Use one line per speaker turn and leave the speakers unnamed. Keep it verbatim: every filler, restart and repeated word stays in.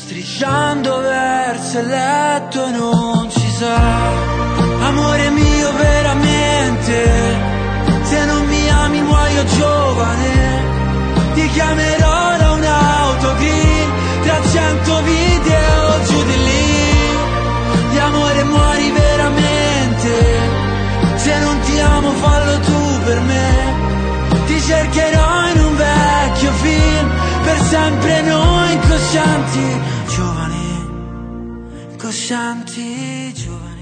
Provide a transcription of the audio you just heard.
strisciando verso il letto non ci sarà amore mio veramente. Se non mi ami muoio giovane, ti chiamerò da un'autogrill tra cento video giù di lì. Di amore muori veramente, se non ti amo fallo tu per me. Ti cercherò in un vecchio film, per sempre noi incoscianti, giovani, incoscianti, giovani.